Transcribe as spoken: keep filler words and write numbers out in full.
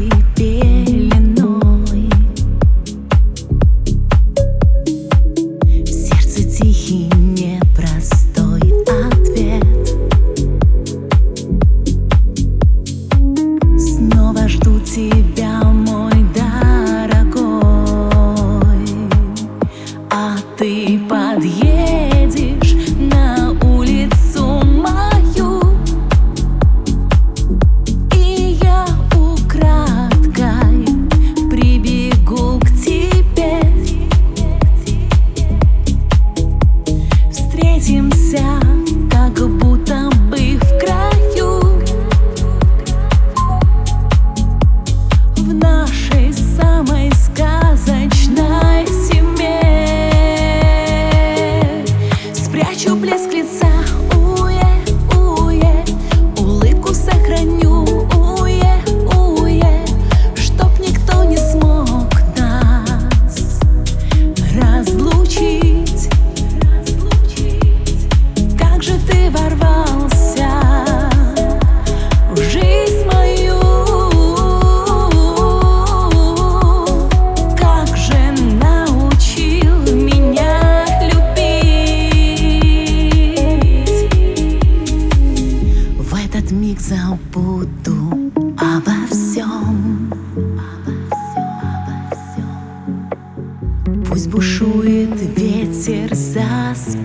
пеленой. В сердце тихий непростой ответ. Снова жду тебя, мой дорогой, а ты подъедешь на улицу мою, и я украдкой прибегу к тебе. Встретимся, как будто бы в краю, в нашей самой сказочной семье. Спрячу блеск лица, уе, уе, улыбку сохраню, уе, уе, чтоб никто не смог нас разлучить. Как же ты ворвался в жизнь мою, как же научил меня любить. В этот миг забуду обо всем, пусть бушует ветер за спиной.